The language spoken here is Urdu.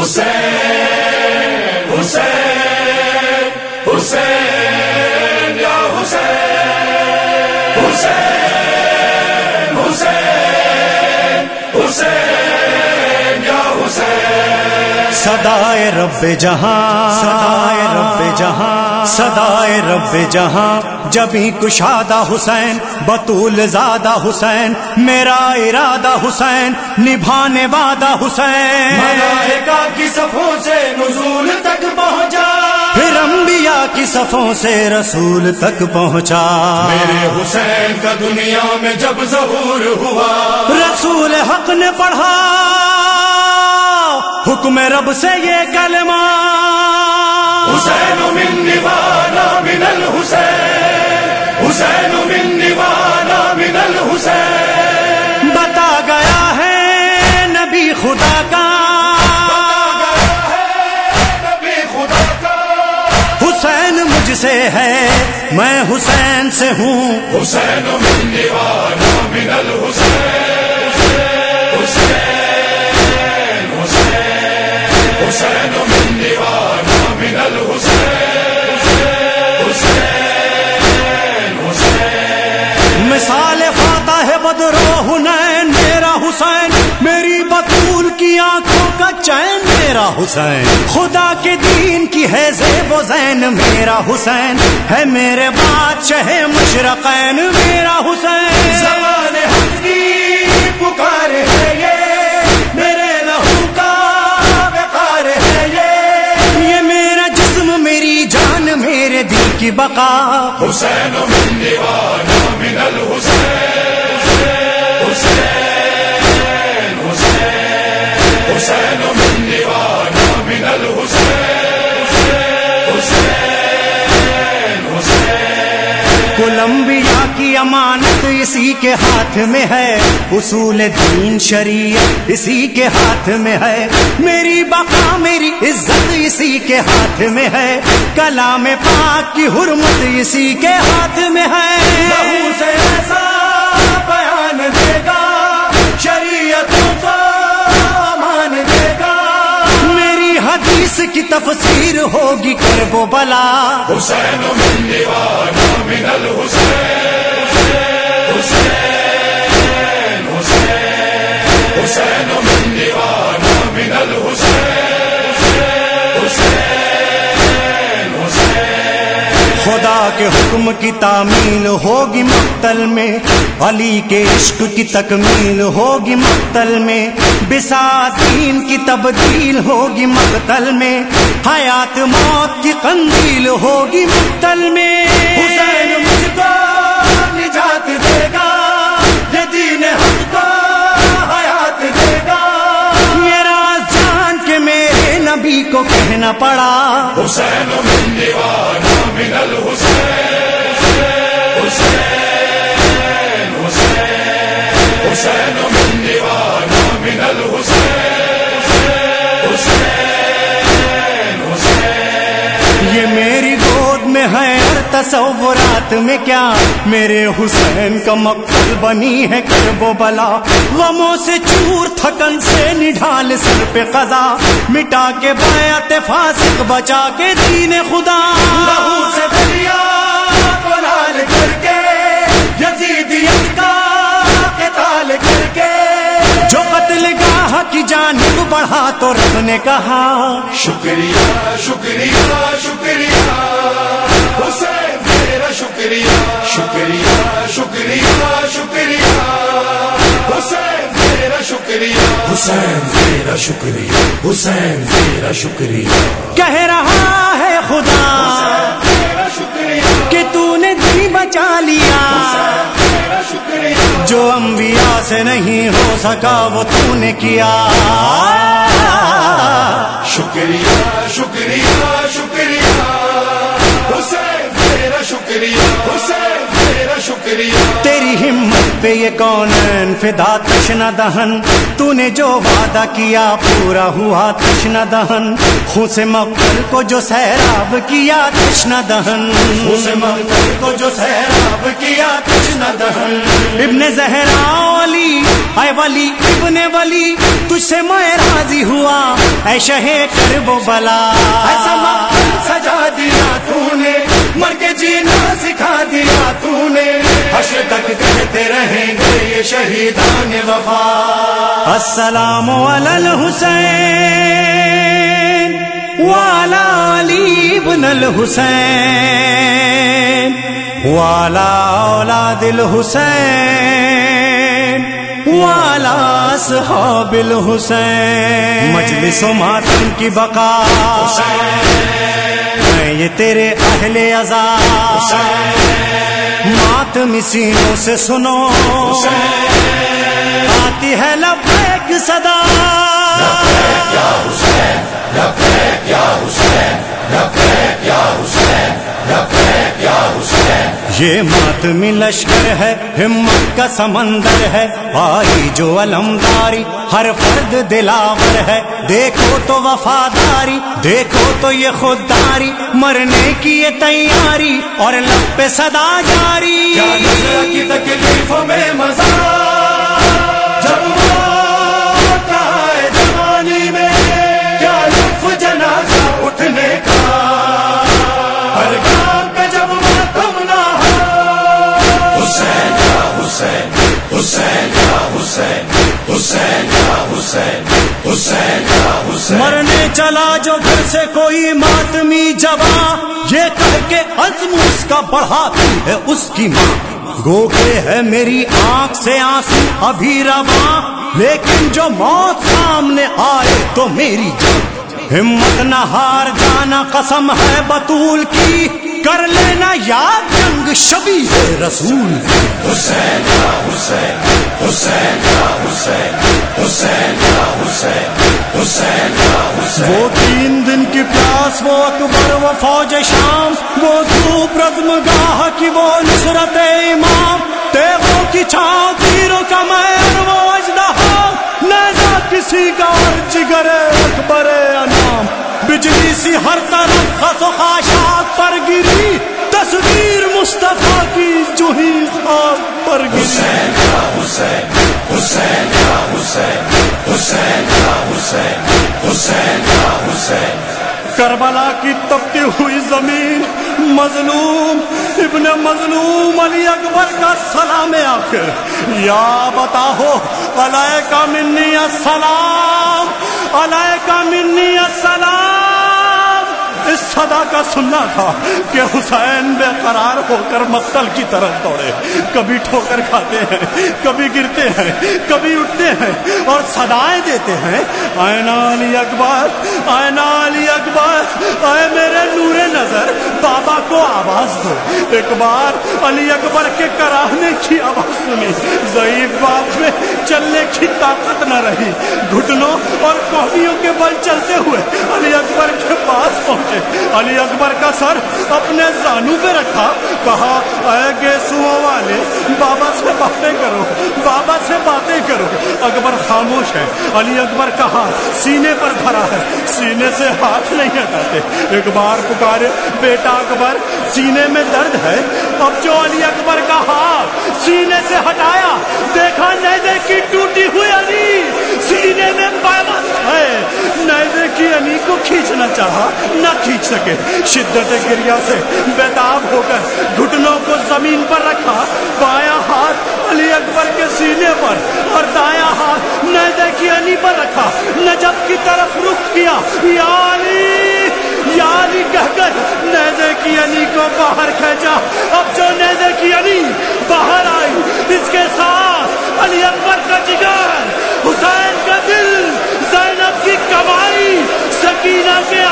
حسین حسین حسین یا حسین حسین حسین حسین یا حسین صدائے رب جہاں صدائے رب جہاں صدائے رب جہاں جبھی کشادہ حسین بطول زادہ حسین میرا ارادہ حسین نبھانے وعدہ حسین ملائکہ کی صفوں سے نزول تک پہنچا پھر انبیاء کی صفوں سے رسول تک پہنچا میرے حسین کا دنیا میں جب ظہور ہوا رسول حق نے پڑھا حکم رب سے یہ کلمہ حسین منی وانا من الحسین حسین منی وانا من الحسین بتا گیا ہے نبی خدا کا حسین مجھ سے ہے میں حسین سے ہوں حسین منی وانا من الحسین حسین حسین منی وانا من الحسین حسین حسین مثال فاتح بدر و حنین میرا حسین میری بطول کی آنکھوں کا چین میرا حسین خدا کے دین کی ہے زیب و زین میرا حسین ہے میرے بادشاہ مشرقین میرا حسین زمان حق کی پکار ہے یہ میرے لہو کا وقار ہے یہ میرا جسم میری جان میرے دل کی بقا حسین من دیوانا من الحسین حسین حسین حسین من دیوانا من الحسین حسین حسین کل انبیاء کی امانت اسی کے ہاتھ میں ہے اصول دین شریعت اسی کے ہاتھ میں ہے میری بقا میری عزت اسی کے ہاتھ میں ہے کلام پاک کی حرمت اسی کے ہاتھ میں ہے لہو سے ایسا بیان دے گا شریعتوں کو امان دے گا میری حدیث کی تفسیر ہوگی کرب و بلا حسین من دیوانا من الحسین حسین حسین حسین من دیوانا من الحسین حسین حسین خدا کے حکم کی تعمیل ہوگی مقتل میں علی کے عشق کی تکمیل ہوگی مقتل میں بساط دین کی تبدیل ہوگی مقتل میں حیات موت کی قندیل ہوگی مقتل میں حسین مجھ کو نجات دے گا یہ دین حق کو حیات دے گا یہ راز جان کے میرے نبی کو کہنا پڑا حسین من دیوانا من الحسین حسین حسین حسین من دیوانا من الحسین حسین حسین یہ میری گود میں ہے ہر تصورات میں کیا میرے حسین کا مقتل بنی ہے کرب و بلا غموں سے چور تھکن سے نڈھال سر پہ قضا مٹا کے بیعت فاسق بچا کے دین خدا لہو سے دریا کو لال کر کے یزیدیت کا قتال کر کے جو قتل گاہ کی جانب بڑھا تو رب نے کہا شکریہ شکریہ شکریہ حسین تیرا شکریہ شکریہ شکریہ شکریہ حسین تیرا شکریہ حسین تیرا شکریہ حسین تیرا شکریہ کہہ رہا ہے خدا تیرا شکریہ کہ تو نے دل بچا لیا تیرا شکریہ جو انبیاء سے نہیں ہو سکا وہ تو نے کیا شکریہ شکریہ شکریہ حسین تیرا شکریہ حسین تیرا شکریہ تیری ہمت پہ یہ کونین فدا تشنہ دہن، تو نے جو وعدہ کیا پورا ہوا تشنہ دہن، خون سے مغفر کو جو سیراب کیا تشنہ دہن، خون سے مغفر کو جو سیراب کیا تشنہ دہن، ابن زہرا علی اے ولی ابن ولی تجھ سے میں راضی ہوا اے شہ کرب و بلا، ایسا مقبول سجا دیا تو نے، مر کے جینا سکھا دیا تو نے، حشر تک کہتے رہیں گے یہ شہیدان وفا، السلام علی الحسین وعلی علی بن الحسین وعلی اولاد الحسین وعلی اصحاب الحسین، مجلس و ماتم کی بقا میں یہ تیرے اہل عزا، ماتم سینوں سے سنو آتی ہے لبیک صدا، لبیک یا حسین، لبیک یا حسین، لبیک یا حسین، لبیک یا حسین، یہ ماتمی لشکر ہے ہمت کا سمندر ہے، آئی جو علمداری ہر فرد دلاور ہے، دیکھو تو وفاداری دیکھو تو یہ خودداری، مرنے کی یہ تیاری اور لب پہ صدا جاری، کیا نظر کی تکلیفوں میں مزہ جب موت آئے جوانی میں، کیا لطف جنازہ اٹھنے کا، ہر گام پہ جب ماتم نہ ہو، حسین یا حسین، حسین یا حسین، حسین یا حسین، حسین یا حسین، مرنے چلا جو گھر سے کوئی ماتمی جوان، یہ کہہ کے عزم اس کا بڑھاتی ہے اس کی ماں، گو کے ہے میری آنکھ سے آنسو ابھی رواں، لیکن جو موت سامنے آئے تو میری جان، ہمت نہ ہار جانا قسم ہے بطول کی، کر لینا یاد جنگ شبیہ رسول، حسین یا حسین، حسین یا حسین، حسین یا حسین، حسین یا حسین، وہ 3 دن کی پیاس وہ اکبر وہ فوج شام، وہ دھوپ رزم گاہ کی وہ نصرت امام، تیغوں کی چھاؤں تیروں کا مہر وہ اژدہا، نیزہ کسی کا اور جگر اکبر انام، بجلی سی ہر طرف خس و خاشاک پر گری، تصویر مصطفیٰ کی جو ہی خاک پر گری، حسین یا حسین، حسین یا حسین، حسین یا حسین، حسین یا حسین، کربلا کی تپتی ہوئی زمین، مظلوم ابن مظلوم علی اکبر کا سلام آخر، یا بتاؤ علیک منی السلام، علیک منی السلام، اس صدا کا سننا تھا کہ حسین بے قرار ہو کر مقتل کی طرف دوڑے، کبھی ٹھوکر کھاتے ہیں کبھی گرتے ہیں کبھی اٹھتے ہیں اور صدائیں دیتے ہیں، آئین علی اکبر آئین علی اکبر، اے میرے نور نظر بابا کو آواز دو، ایک بار علی اکبر کے کراہنے کی آواز سنی، ضعیف باپ میں چلنے کی طاقت نہ رہی، گھٹنوں اور کوہنیوں کے بل چلتے ہوئے علی اکبر کے پاس پہنچے، علی اکبر کا سر اپنے زانو پہ رکھا، کہا اے گیسوؤں والے بابا سے باتیں کرو، بابا سے باتیں کرو، اکبر خاموش ہے، علی اکبر کا ہاتھ سینے پر بھرا ہے، سینے سے ہاتھ نہیں ہٹاتے، ایک بار پکارے بیٹا اکبر، سینے میں درد ہے، اب جو علی اکبر کا ہاتھ سینے سے ہٹایا دیکھا نیزے کی ٹوٹی ہوئی علی سینے میں پیوست ہے، نیزے کی علی کو کھینچنا چاہا نہ کھینچ سکے، شدت گریہ سے بیتاب ہو کر گھٹنوں کو زمین پر رکھا، بایاں ہاتھ علی اکبر کے سینے پر اور دایاں ہاتھ نیزے کی علی پر رکھا، نجف کی طرف رخ کیا، یا علی کہہ کر نیزے کی علی کو باہر کھینچا، اب جو نیزے کی علی باہر آئی اس کے ساتھ علی اکبر کا جگر، حسین کا دل، زینب کی کمائی، سکینہ کے